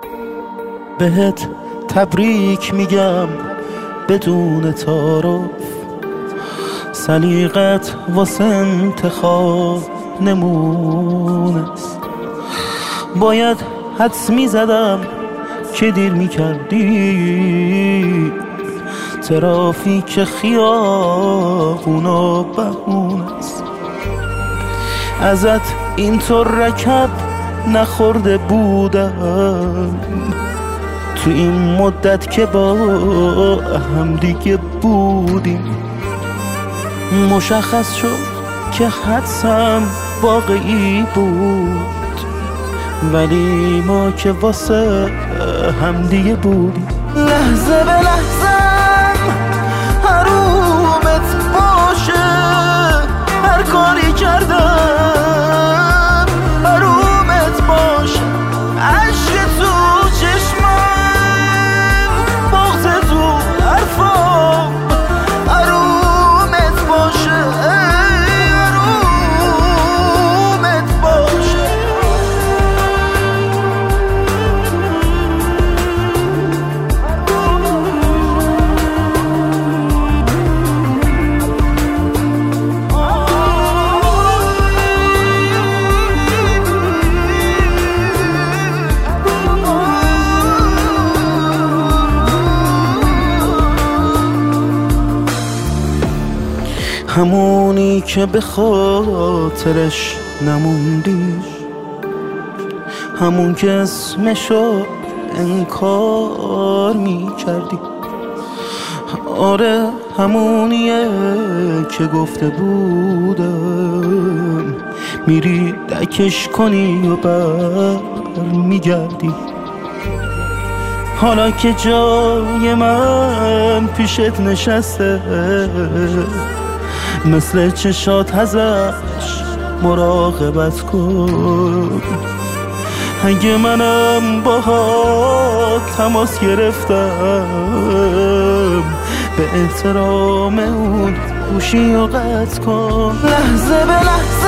بهت تبریک میگم بدون تعارف، سلیقت واسه انتخاب نمونست. باید حدس میزدم که دیر میکردی، ترافیک خیابونا بهونست. ازت اینطور رکب نخورده بودم تو این مدت که با هم دیگه بودیم. مشخص شد که حدسم واقعی بود، ولی ما که واسه هم دیگه بودیم. لحظه به لحظم حرومت باشه، هر کاری کردم حرومت باشه. عشق تو چشمم، بغض تو حرفام، حرومت باشه، حرومت باشه. همونی که به خاطرش نموندی، همون که اسمشو انکار میکردی. آره همونیه که گفته بودم میری دکش کنی و بر میگردی. حالا که جای من پیشت نشسته، مثل چشات ازش مراقبت کن. اگه منم باهات تماس گرفتم، به احترام اون گوشی رو قطع کن. لحظه به لحظه